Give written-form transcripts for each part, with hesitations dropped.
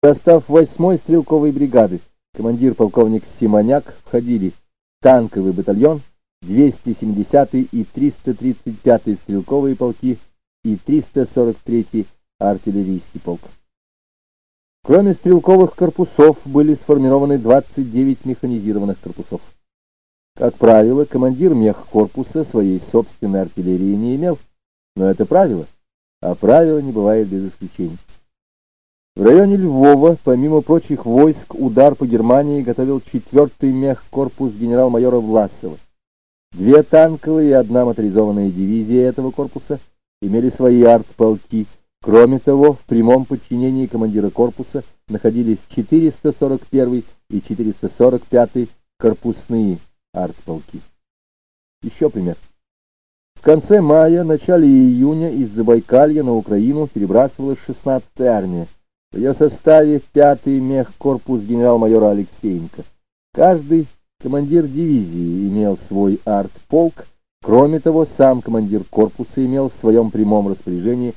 В состав 8-й стрелковой бригады командир полковник Симоняк входили танковый батальон, 270-й и 335-й стрелковые полки и 343-й артиллерийский полк. Кроме стрелковых корпусов были сформированы 29 механизированных корпусов. Как правило, командир мехкорпуса своей собственной артиллерии не имел, но это правило, а правило не бывает без исключений. В районе Львова, помимо прочих войск, удар по Германии готовил 4-й мехкорпус генерал-майора Власова. 2 танковые и 1 моторизованная дивизия этого корпуса имели свои артполки. Кроме того, в прямом подчинении командира корпуса находились 441 и 445 корпусные артполки. Еще пример. В конце мая, начале июня из Забайкалья на Украину перебрасывалась 16-я армия. В ее составе 5-й мехкорпус генерал-майора Алексеенко. Каждый командир дивизии имел свой артполк. Кроме того, сам командир корпуса имел в своем прямом распоряжении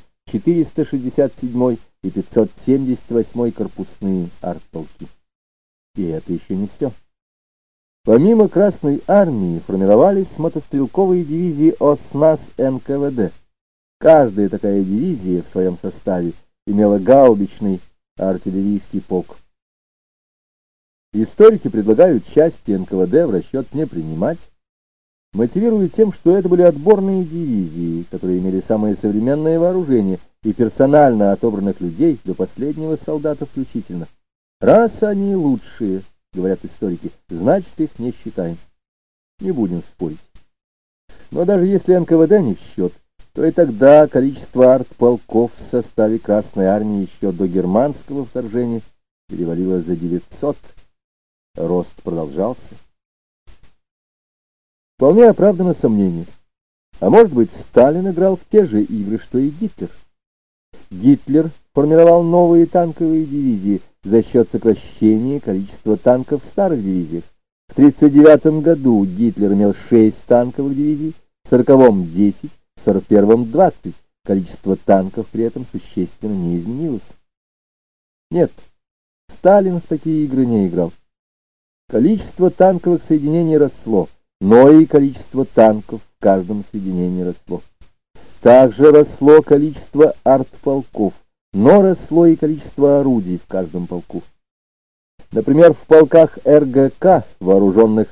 467 и 578 корпусные артполки. И это еще не все. Помимо Красной армии формировались мотострелковые дивизии ОСНАС НКВД. Каждая такая дивизия в своем составе имела гаубичный артиллерийский полк. Историки предлагают части НКВД в расчет не принимать, мотивируя тем, что это были отборные дивизии, которые имели самое современное вооружение и персонально отобранных людей до последнего солдата включительно. Раз они лучшие, говорят историки, значит, их не считаем. Не будем спорить. Но даже если НКВД не в счет, то и тогда количество артполков в составе Красной армии еще до германского вторжения перевалило за 900. Рост продолжался. Вполне оправдано сомнение. А может быть, Сталин играл в те же игры, что и Гитлер. Гитлер формировал новые танковые дивизии за счет сокращения количества танков в старых дивизиях. В 1939 году Гитлер имел 6 танковых дивизий, в 1940-м 10, в 1941-м 20. Количество танков при этом существенно не изменилось. Нет, Сталин в такие игры не играл. Количество танковых соединений росло, но и количество танков в каждом соединении росло. Также росло количество артполков, но росло и количество орудий в каждом полку. Например, в полках РГК, вооруженных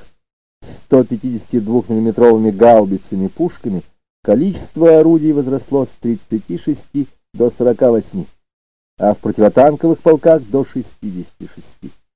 152-мм гаубицами пушками, количество орудий возросло с 36 до 48, а в противотанковых полках до 66.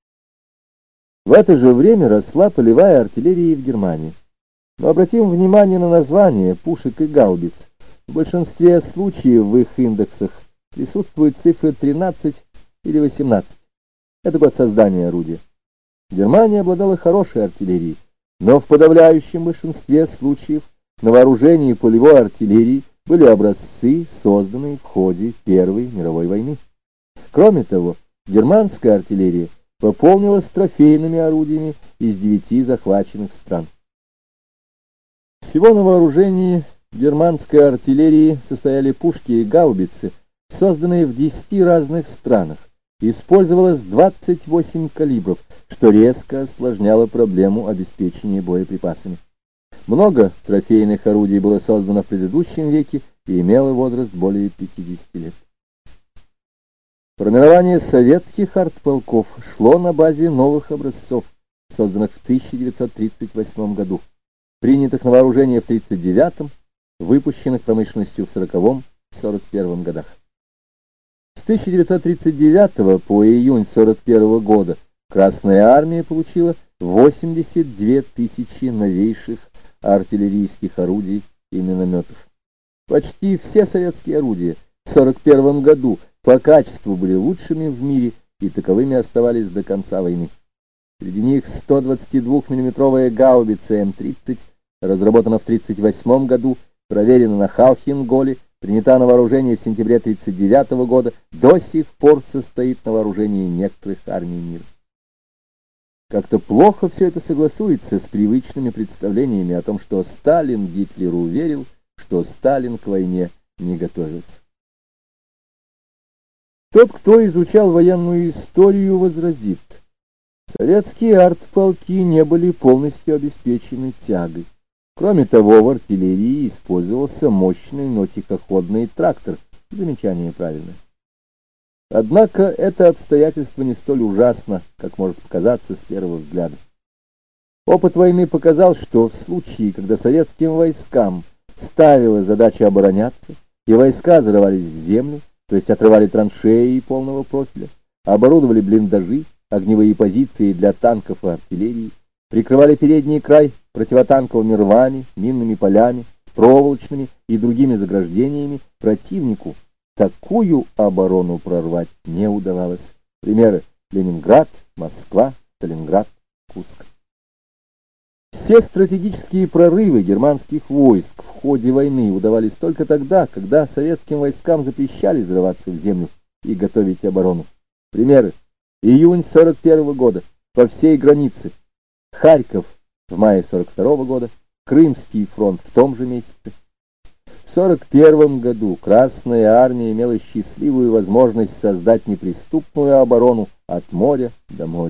В это же время росла полевая артиллерия и в Германии. Но обратим внимание на название пушек и гаубиц. В большинстве случаев в их индексах присутствуют цифры 13 или 18. Это год создания орудия. Германия обладала хорошей артиллерией, но в подавляющем большинстве случаев на вооружении полевой артиллерии были образцы, созданные в ходе Первой мировой войны. Кроме того, германская артиллерия пополнилась трофейными орудиями из 9 захваченных стран. Всего на вооружении германской артиллерии состояли пушки и гаубицы, созданные в 10 разных странах. Использовалось 28 калибров, что резко осложняло проблему обеспечения боеприпасами. Много трофейных орудий было создано в предыдущем веке и имело возраст более 50 лет. Формирование советских артполков шло на базе новых образцов, созданных в 1938 году, принятых на вооружение в 1939, выпущенных промышленностью в 1940-1941 годах. С 1939 по июнь 1941 года Красная армия получила 82 тысячи новейших артиллерийских орудий и минометов. Почти все советские орудия в 1941 году по качеству были лучшими в мире и таковыми оставались до конца войны. Среди них 122-мм гаубица М-30, разработана в 1938 году, проверена на Халхинголе, принята на вооружение в сентябре 1939 года, до сих пор состоит на вооружении некоторых армий мира. Как-то плохо все это согласуется с привычными представлениями о том, что Сталин Гитлеру верил, что Сталин к войне не готовился. Тот, кто изучал военную историю, возразит: советские артполки не были полностью обеспечены тягой. Кроме того, в артиллерии использовался мощный, но тихоходный трактор. Замечание правильное. Однако это обстоятельство не столь ужасно, как может показаться с первого взгляда. Опыт войны показал, что в случае, когда советским войскам ставилась задача обороняться, и войска зарывались в землю, то есть отрывали траншеи полного профиля, оборудовали блиндажи, огневые позиции для танков и артиллерии, прикрывали передний край противотанковыми рвами, минными полями, проволочными и другими заграждениями, противнику такую оборону прорвать не удавалось. Примеры: Ленинград, Москва, Сталинград, Курск. Все стратегические прорывы германских войск в ходе войны удавались только тогда, когда советским войскам запрещали взрываться в землю и готовить оборону. Примеры: июнь 41 года, по всей границе; Харьков в мае 42 года, Крымский фронт в том же месяце. В 41 году Красная Армия имела счастливую возможность создать неприступную оборону от моря до моря.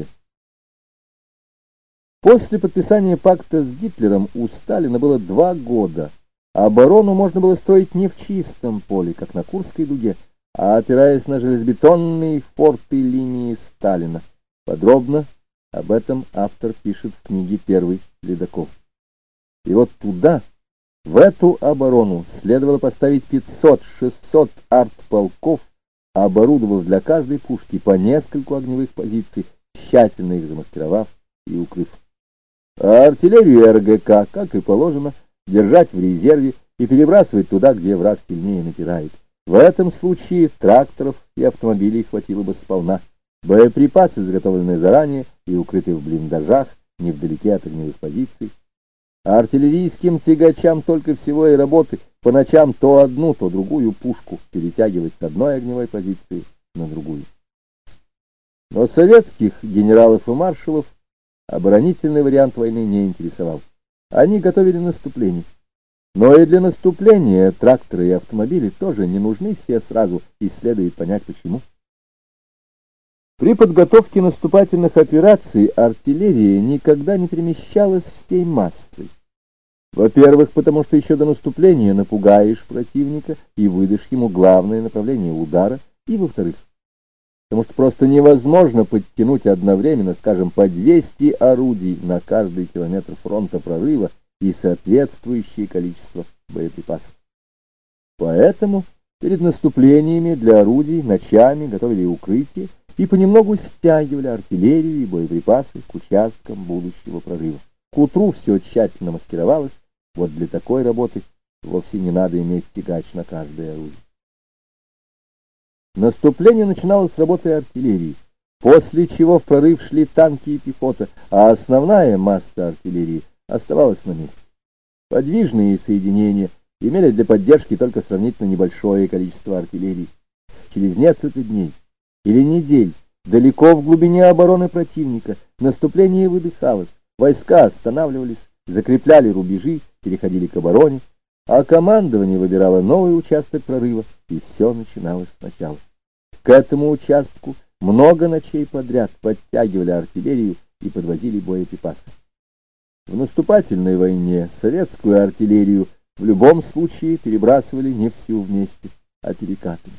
После подписания пакта с Гитлером у Сталина было 2 года. Оборону можно было строить не в чистом поле, как на Курской дуге, а опираясь на железобетонные форты линии Сталина. Подробно об этом автор пишет в книге «Первый ледокол». И вот туда, в эту оборону, следовало поставить 500-600 артполков, оборудовав для каждой пушки по нескольку огневых позиций, тщательно их замаскировав и укрыв. А артиллерию РГК, как и положено, держать в резерве и перебрасывать туда, где враг сильнее напирает. В этом случае тракторов и автомобилей хватило бы сполна. Боеприпасы, заготовленные заранее и укрытые в блиндажах, невдалеке от огневых позиций. А артиллерийским тягачам только всего и работы по ночам то одну, то другую пушку перетягивать с одной огневой позиции на другую. Но советских генералов и маршалов оборонительный вариант войны не интересовал. Они готовили наступление. Но и для наступления тракторы и автомобили тоже не нужны все сразу, и следует понять почему. При подготовке наступательных операций артиллерия никогда не перемещалась всей массой. Во-первых, потому что еще до наступления напугаешь противника и выдашь ему главное направление удара, и во-вторых, потому что просто невозможно подтянуть одновременно, скажем, по 200 орудий на каждый километр фронта прорыва и соответствующее количество боеприпасов. Поэтому перед наступлениями для орудий ночами готовили укрытие и понемногу стягивали артиллерию и боеприпасы к участкам будущего прорыва. К утру все тщательно маскировалось. Вот для такой работы вовсе не надо иметь тягач на каждое орудие. Наступление начиналось с работы артиллерии, после чего в прорыв шли танки и пехота, а основная масса артиллерии оставалась на месте. Подвижные соединения имели для поддержки только сравнительно небольшое количество артиллерии. Через несколько дней или недель, далеко в глубине обороны противника, наступление выдыхалось, войска останавливались, закрепляли рубежи, переходили к обороне, а командование выбирало новый участок прорыва, и все начиналось сначала. К этому участку много ночей подряд подтягивали артиллерию и подвозили боеприпасы. В наступательной войне советскую артиллерию в любом случае перебрасывали не всю вместе, а перекатами.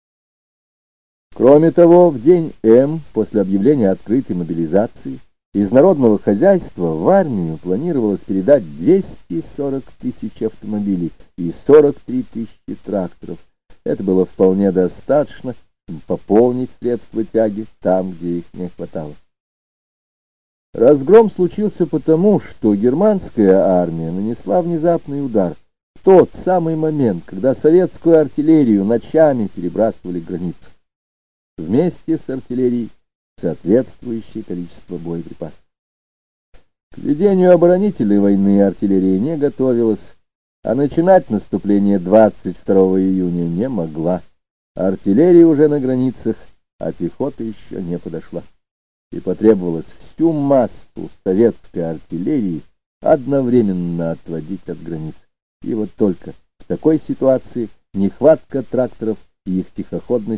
Кроме того, в день М, после объявления открытой мобилизации, из народного хозяйства в армию планировалось передать 240 тысяч автомобилей и 43 тысячи тракторов. Это было вполне достаточно, чтобы пополнить средства тяги там, где их не хватало. Разгром случился потому, что германская армия нанесла внезапный удар в тот самый момент, когда советскую артиллерию ночами перебрасывали к границу. Вместе с артиллерией соответствующее количество боеприпасов. К ведению оборонительной войны артиллерия не готовилась, а начинать наступление 22 июня не могла. Артиллерия уже на границах, а пехота еще не подошла. И потребовалось всю массу советской артиллерии одновременно отводить от границ. И вот только в такой ситуации нехватка тракторов и их тихоходность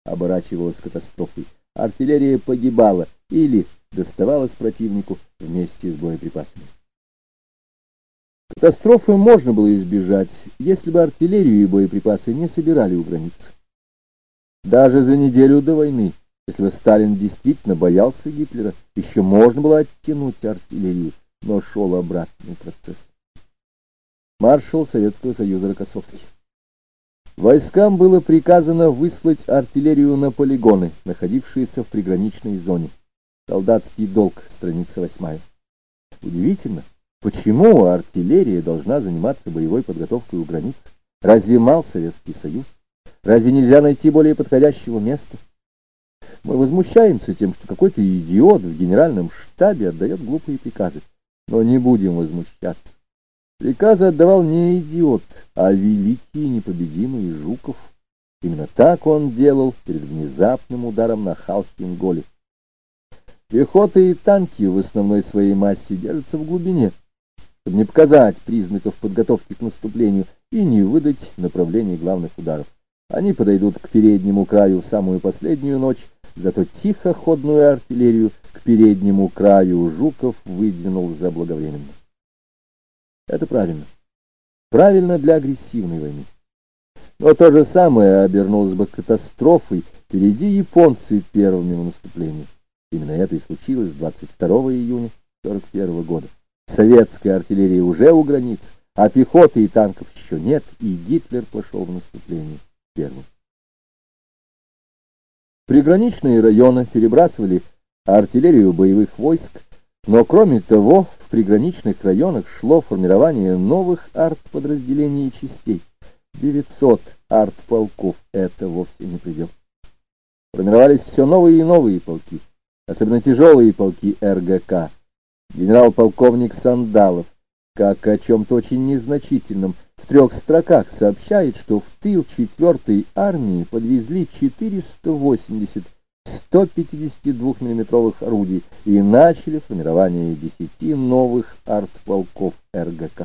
оборачивалась катастрофой. Артиллерия погибала или доставалась противнику вместе с боеприпасами. Катастрофы можно было избежать, если бы артиллерию и боеприпасы не собирали у границ. Даже за неделю до войны, если бы Сталин действительно боялся Гитлера, еще можно было оттянуть артиллерию, но шел обратный процесс. Маршал Советского Союза Рокоссовский. Войскам было приказано выслать артиллерию на полигоны, находившиеся в приграничной зоне. Солдатский долг, страница 8. Удивительно, почему артиллерия должна заниматься боевой подготовкой у границ? Разве мал Советский Союз? Разве нельзя найти более подходящего места? Мы возмущаемся тем, что какой-то идиот в генеральном штабе отдает глупые приказы. Но не будем возмущаться. Приказы отдавал не идиот, а великий и непобедимый Жуков. Именно так он делал перед внезапным ударом на Халхин-Голе. Пехота и танки в основной своей массе держатся в глубине, чтобы не показать признаков подготовки к наступлению и не выдать направление главных ударов. Они подойдут к переднему краю в самую последнюю ночь, зато тихоходную артиллерию к переднему краю Жуков выдвинул заблаговременно. Это правильно. Правильно для агрессивной войны. Но то же самое обернулось бы катастрофой, впереди японцы первыми в наступлении. Именно это и случилось 22 июня 1941 года. Советская артиллерия уже у границ, а пехоты и танков еще нет, и Гитлер пошел в наступление первым. Приграничные районы перебрасывали артиллерию боевых войск, но кроме того в приграничных районах шло формирование новых артподразделений и частей. 900 артполков — это вовсе не предел. Формировались все новые и новые полки, особенно тяжелые полки РГК. Генерал-полковник Сандалов, как о чем-то очень незначительном, в 3 строках сообщает, что в тыл 4-й армии подвезли 480 152 миллиметровых орудий и начали формирование 10 новых артполков РГК.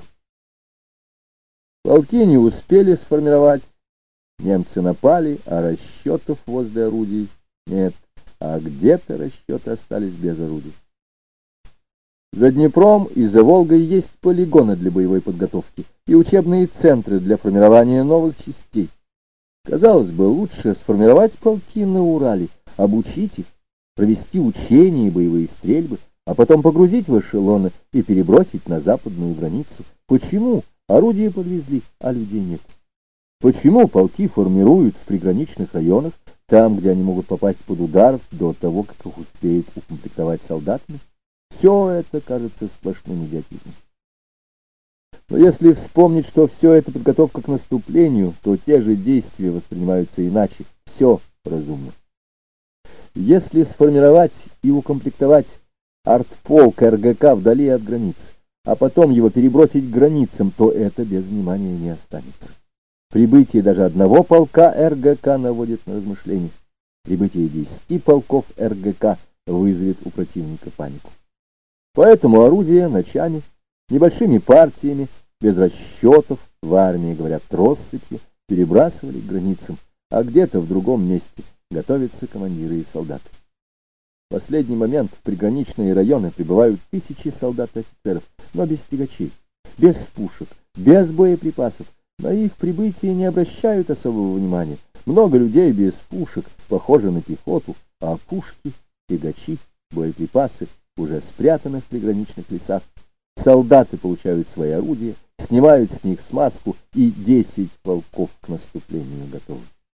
Полки не успели сформировать, немцы напали, а расчетов возле орудий нет, а где-то расчеты остались без орудий. За Днепром и за Волгой есть полигоны для боевой подготовки и учебные центры для формирования новых частей. Казалось бы, лучше сформировать полки на Урале, обучить их, провести учения и боевые стрельбы, а потом погрузить в эшелоны и перебросить на западную границу. Почему орудия подвезли, а людей нет? Почему полки формируют в приграничных районах, там, где они могут попасть под удар до того, как их успеют укомплектовать солдатами? Все это кажется сплошным идиотизмом. Но если вспомнить, что все это подготовка к наступлению, то те же действия воспринимаются иначе. Все разумно. Если сформировать и укомплектовать артполк РГК вдали от границ, а потом его перебросить к границам, то это без внимания не останется. Прибытие даже одного полка РГК наводит на размышления. Прибытие 10 полков РГК вызовет у противника панику. Поэтому орудия ночами, небольшими партиями, без расчетов, в армии, говорят, россыпью, перебрасывали к границам, а где-то в другом месте готовятся командиры и солдаты. В последний момент в приграничные районы прибывают тысячи солдат и офицеров, но без тягачей, без пушек, без боеприпасов. На их прибытие не обращают особого внимания. Много людей без пушек, похоже на пехоту, а пушки, тягачи, боеприпасы уже спрятаны в приграничных лесах. Солдаты получают свои орудия, снимают с них смазку, и 10 полков к наступлению готовы.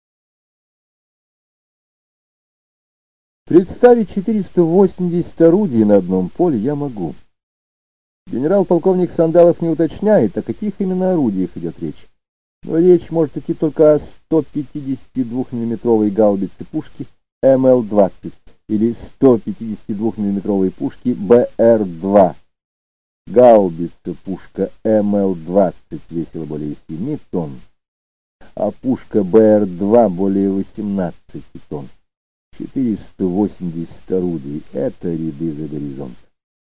Представить 480 орудий на одном поле я могу. Генерал-полковник Сандалов не уточняет, о каких именно орудиях идет речь. Но речь может идти только о 152 миллиметровой гаубице пушки МЛ-20 или 152 миллиметровой пушки БР-2. Гаубица пушка МЛ-20 весила более 7 тонн, а пушка БР-2 более 18 тонн. 480 орудий — это ряды за горизонт.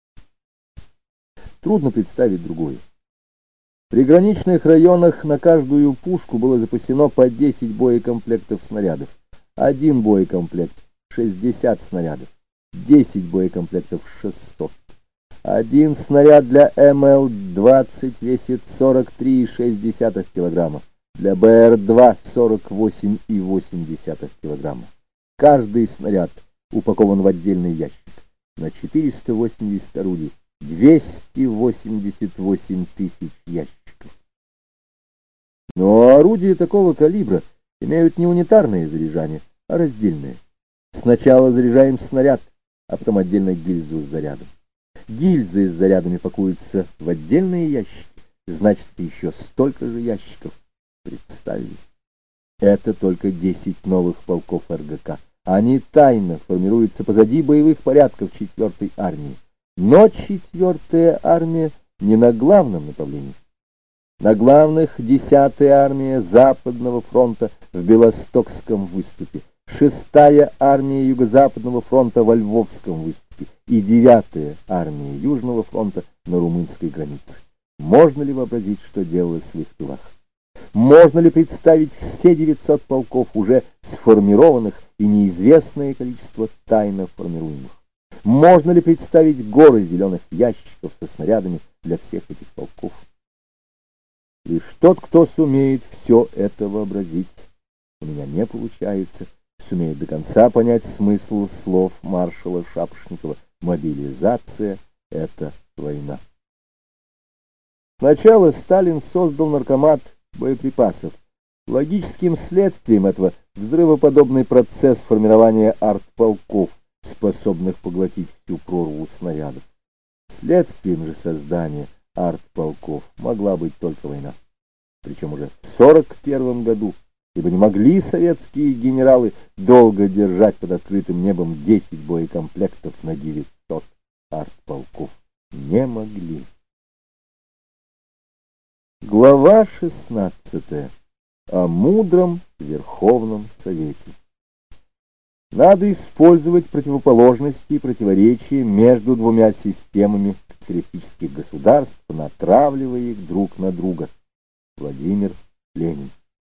Трудно представить другое. В приграничных районах на каждую пушку было запасено по 10 боекомплектов снарядов, 1 боекомплект 60 снарядов, 10 боекомплектов 600. Один снаряд для МЛ-20 весит 43,6 килограмма, для БР-2 48,8 килограмма. Каждый снаряд упакован в отдельный ящик. На 480 орудий 288 тысяч ящиков. Но орудия такого калибра имеют не унитарное заряжание, а раздельное. Сначала заряжаем снаряд, а потом отдельно гильзу с зарядом. Гильзы с зарядами пакуются в отдельные ящики, значит, еще столько же ящиков. Представили? Это только 10 новых полков РГК. Они тайно формируются позади боевых порядков 4-й армии. Но 4-я армия не на главном направлении. На главных 10-я армия Западного фронта в Белостокском выступе, 6-я армия Юго-Западного фронта во Львовском выступе и 9-я армия Южного фронта на румынской границе. Можно ли вообразить, что делалось в их тылах? Можно ли представить все 900 полков, уже сформированных, и неизвестное количество тайно формируемых? Можно ли представить горы зеленых ящиков со снарядами для всех этих полков? Лишь тот, кто сумеет все это вообразить, у меня не получается, сумеет до конца понять смысл слов маршала Шапошникова: мобилизация — это война. Сначала Сталин создал наркомат боеприпасов. Логическим следствием этого взрывоподобный процесс формирования артполков, способных поглотить всю прорву снарядов. Следствием же создания артполков могла быть только война. Причем уже в 1941 году, ибо не могли советские генералы долго держать под открытым небом 10 боекомплектов на 900 артполков. Не могли. Глава 16. О мудром Верховном Совете. Надо использовать противоположности и противоречия между двумя системами капиталистических государств, натравливая их друг на друга. Владимир Ленин.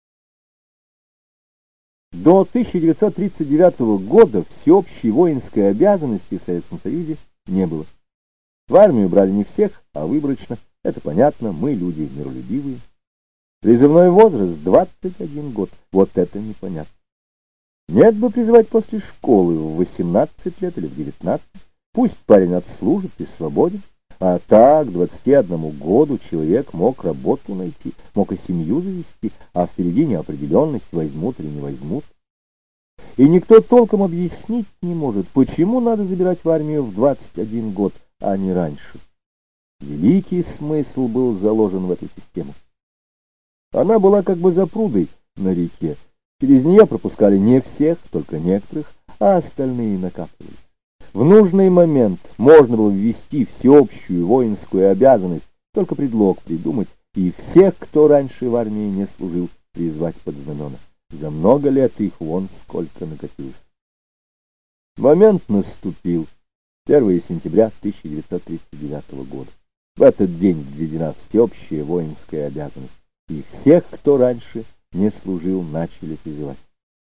До 1939 года всеобщей воинской обязанности в Советском Союзе не было. В армию брали не всех, а выборочно. Это понятно, мы люди миролюбивые. Призывной возраст 21 год. Вот это непонятно. Нет бы призывать после школы в 18 лет или в 19. Пусть парень отслужит и свободен. А так, к 21 году человек мог работу найти, мог и семью завести, а впереди неопределенность, возьмут или не возьмут. И никто толком объяснить не может, почему надо забирать в армию в 21 год, а не раньше. Великий смысл был заложен в эту систему. Она была как бы запрудой на реке. Через нее пропускали не всех, только некоторых, а остальные накапливались. В нужный момент можно было ввести всеобщую воинскую обязанность, только предлог придумать, и всех, кто раньше в армии не служил, призвать под знамена. За много лет их вон сколько накопилось. Момент наступил. 1 сентября 1939 года. В этот день введена всеобщая воинская обязанность, и всех, кто раньше не служил, начали призывать.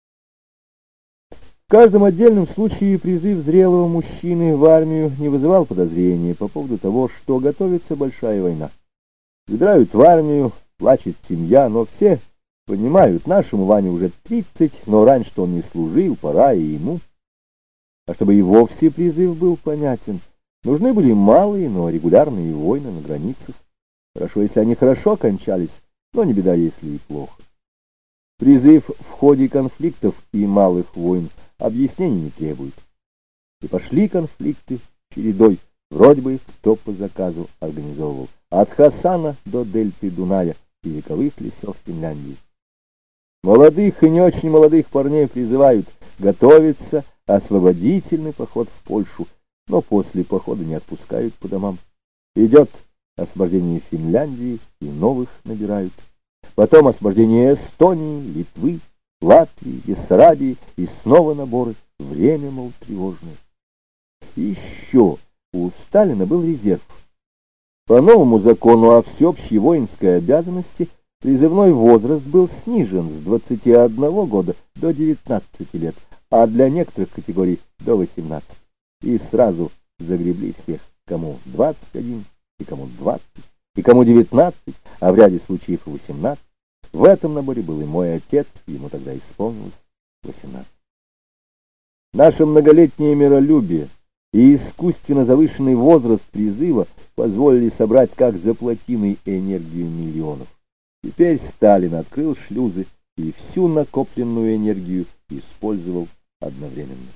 В каждом отдельном случае призыв зрелого мужчины в армию не вызывал подозрения по поводу того, что готовится большая война. Выбирают в армию, плачет семья, но все понимают, нашему Ване уже 30, но раньше-то он не служил, пора и ему. А чтобы и вовсе призыв был понятен, нужны были малые, но регулярные войны на границах. Хорошо, если они хорошо кончались, но не беда, если и плохо. Призыв в ходе конфликтов и малых войн объяснений не требует. И пошли конфликты чередой, вроде бы кто по заказу организовывал, от Хасана до дельты Дуная и вековых лесов Финляндии. Молодых и не очень молодых парней призывают готовиться освободительный поход в Польшу, но после похода не отпускают по домам. Идет освобождение Финляндии, и новых набирают. Потом освобождение Эстонии, Литвы, Латвии, Бессарабии, и снова наборы. Время, мол, тревожное. И еще у Сталина был резерв. По новому закону о всеобщей воинской обязанности Призывной возраст был снижен с 21 года до 19 лет, а для некоторых категорий до 18. И сразу загребли всех, кому 21, и кому 20, и кому 19, а в ряде случаев и 18. В этом наборе был и мой отец, ему тогда исполнилось 18. Наше многолетнее миролюбие и искусственно завышенный возраст призыва позволили собрать как за плотиной энергию миллионов. Теперь Сталин открыл шлюзы и всю накопленную энергию использовал одновременно.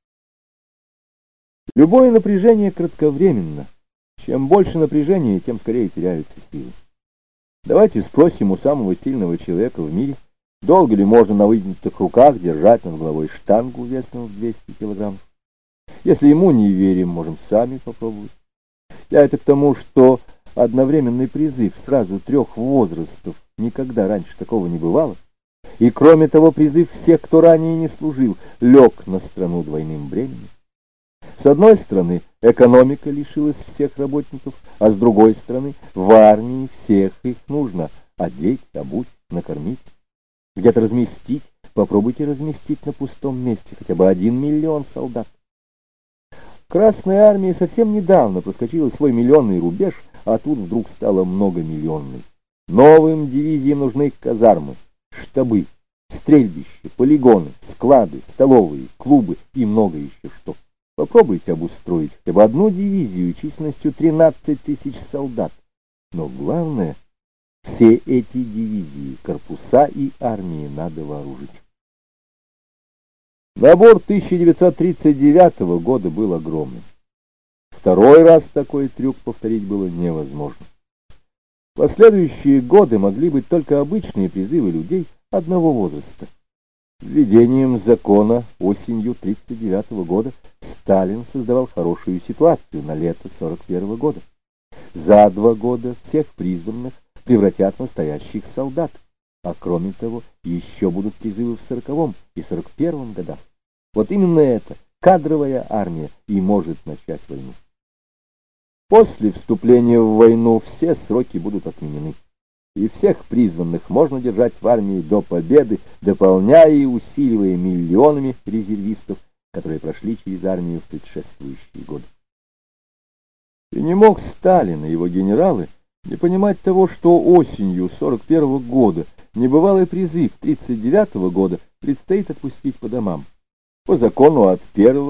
Любое напряжение кратковременно. Чем больше напряжения, тем скорее теряются силы. Давайте спросим у самого сильного человека в мире, долго ли можно на вытянутых руках держать над головой штангу весом в 200 килограммов. Если ему не верим, можем сами попробовать. Я это к тому, что одновременный призыв сразу 3 возрастов, никогда раньше такого не бывало. И кроме того, призыв всех, кто ранее не служил, лег на страну двойным бременем. С одной стороны, экономика лишилась всех работников, а с другой стороны, в армии всех их нужно одеть, обуть, накормить. Где-то разместить, попробуйте разместить на пустом месте хотя бы 1 миллион солдат. Красная армия совсем недавно проскочила свой миллионный рубеж, а тут вдруг стала многомиллионной. Новым дивизиям нужны казармы, штабы, стрельбища, полигоны, склады, столовые, клубы и много еще что. Попробуйте обустроить хотя бы одну дивизию численностью 13 тысяч солдат. Но главное, все эти дивизии, корпуса и армии надо вооружить. Набор 1939 года был огромным. Второй раз такой трюк повторить было невозможно. Последующие годы могли быть только обычные призывы людей одного возраста. Введением закона осенью 1939 года Сталин создавал хорошую ситуацию на лето 1941 года. За 2 года всех призванных превратят в настоящих солдат, а кроме того еще будут призывы в 1940 и 1941 годах. Вот именно эта кадровая армия и может начать войну. После вступления в войну все сроки будут отменены, и всех призванных можно держать в армии до победы, дополняя и усиливая миллионами резервистов, которые прошли через армию в предшествующие годы. И не мог Сталин и его генералы не понимать того, что осенью 1941 года небывалый призыв 1939 года предстоит отпустить по домам. По закону от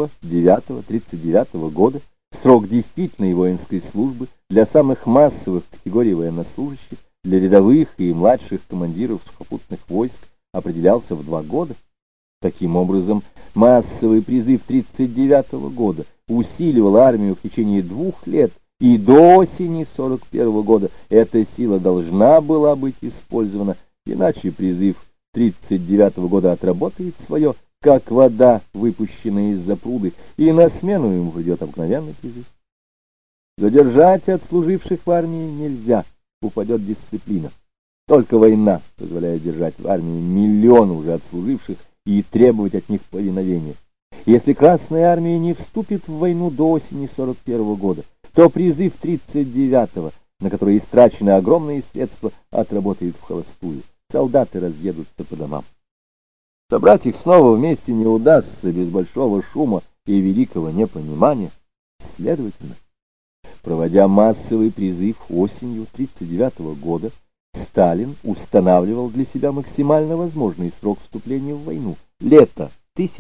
1.9.1939 года срок действительной воинской службы для самых массовых категорий военнослужащих, для рядовых и младших командиров сухопутных войск определялся в 2 года. Таким образом, массовый призыв 1939 года усиливал армию в течение 2 лет, и до осени 1941 года эта сила должна была быть использована, иначе призыв 1939 года отработает свое, как вода, выпущенная из запруды, и на смену ему придет обыкновенный призыв. Задержать отслуживших в армии нельзя, упадет дисциплина. Только война позволяет держать в армии миллионы уже отслуживших и требовать от них повиновения. Если Красная армия не вступит в войну до осени 1941 года, то призыв 1939-го, на который истрачены огромные средства, отработает в холостую. Солдаты разъедутся по домам. Собрать их снова вместе не удастся без большого шума и великого непонимания. Следовательно, проводя массовый призыв осенью 1939 года, Сталин устанавливал для себя максимально возможный срок вступления в войну — лето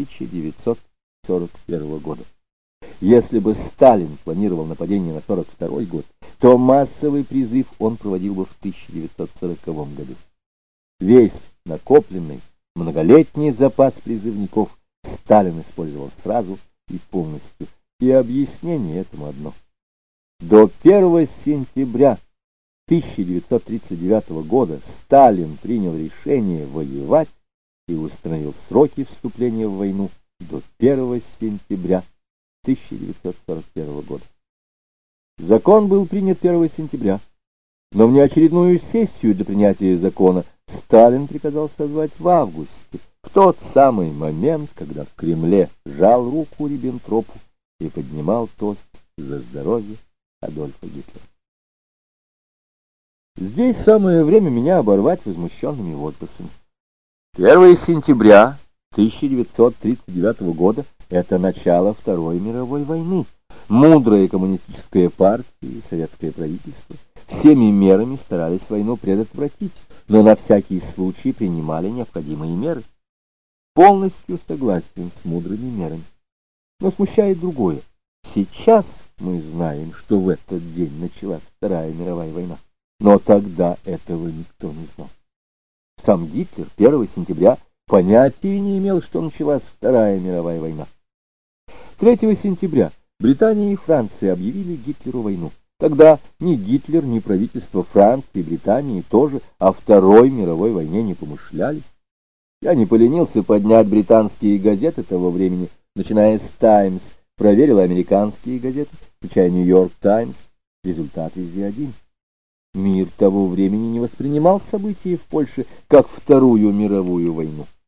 1941 года. Если бы Сталин планировал нападение на 1942 год, то массовый призыв он проводил бы в 1940 году. Весь накопленный многолетний запас призывников Сталин использовал сразу и полностью, и объяснение этому одно. До 1 сентября 1939 года Сталин принял решение воевать и установил сроки вступления в войну до 1 сентября 1941 года. Закон был принят 1 сентября, но внеочередную сессию для принятия закона Сталин приказал созвать в августе, в тот самый момент, когда в Кремле жал руку Риббентропу и поднимал тост за здоровье Адольфа Гитлера. Здесь самое время меня оборвать возмущенными возгласами. 1 сентября 1939 года — это начало Второй мировой войны. Мудрая коммунистическая партия и советское правительство всеми мерами старались войну предотвратить, но на всякий случай принимали необходимые меры. Полностью согласен с мудрыми мерами. Но смущает другое. Сейчас мы знаем, что в этот день началась Вторая мировая война. Но тогда этого никто не знал. Сам Гитлер 1 сентября понятия не имел, что началась Вторая мировая война. 3 сентября Британия и Франция объявили Гитлеру войну. Тогда ни Гитлер, ни правительство Франции и Британии тоже о Второй мировой войне не помышляли. Я не поленился поднять британские газеты того времени, начиная с «Таймс», проверил американские газеты, включая «Нью-Йорк Таймс». Результат везде один. Мир того времени не воспринимал события в Польше как Вторую мировую войну.